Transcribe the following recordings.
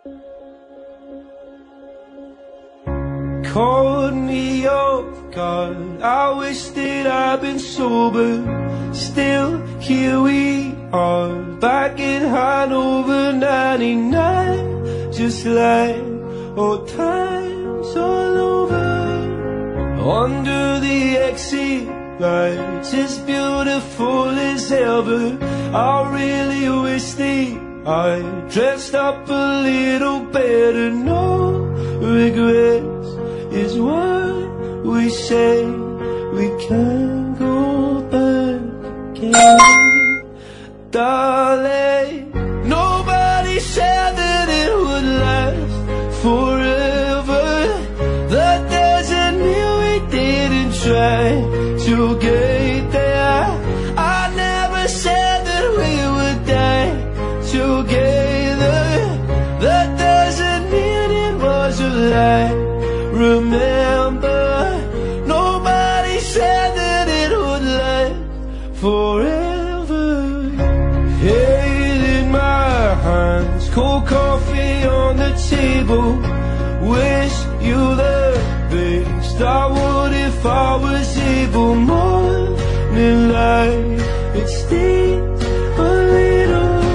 Caught me off guard. I wish that I'd been sober. Still, here we are, back in Hanover 99. Just like old times all over. Under the exit lights, it's beautiful as ever. I really wish that I dressed up a little better. No regrets is what we say. We can't go back again, darling. Nobody said that it would last forever. That doesn't mean we didn't try to get there. I never said that we would die together. That doesn't mean it was a lie. Remember, nobody said that it would last forever. Head in my hands, cold coffee on the table. Wish you the best. I would if I was able. Morning light, it stings a little.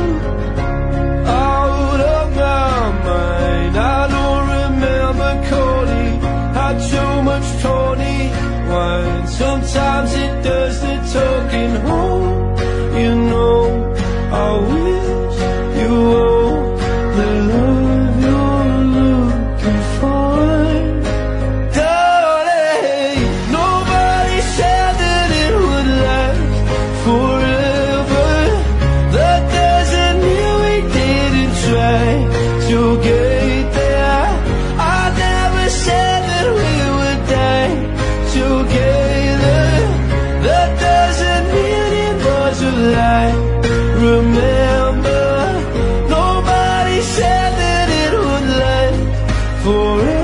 Out of my mind, I don't remember calling. Had too much Tony wine. Sometimes it does the talking home. You know, I wish you all the love you're looking for. Darling, nobody said that it would last forever. That doesn't mean we didn't try to get there. I never said that we would die together. That doesn't mean it was a lie. Remember, nobody said that it would last forever.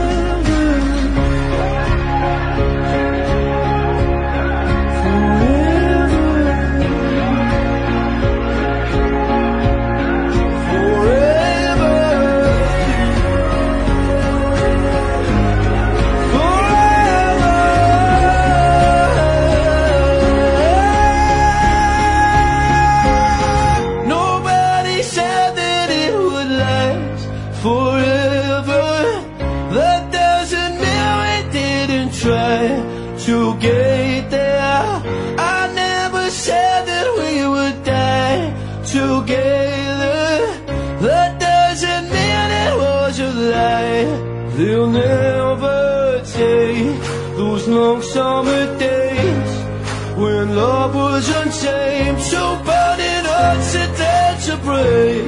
Forever, that doesn't mean we didn't try to get there. I never said that we would die together. That doesn't mean it was a lie. They'll never take those long summer days when love was untamed, so burning hearts are dead to break.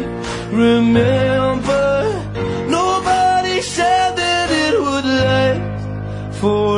Remember, nobody said that it would last forever.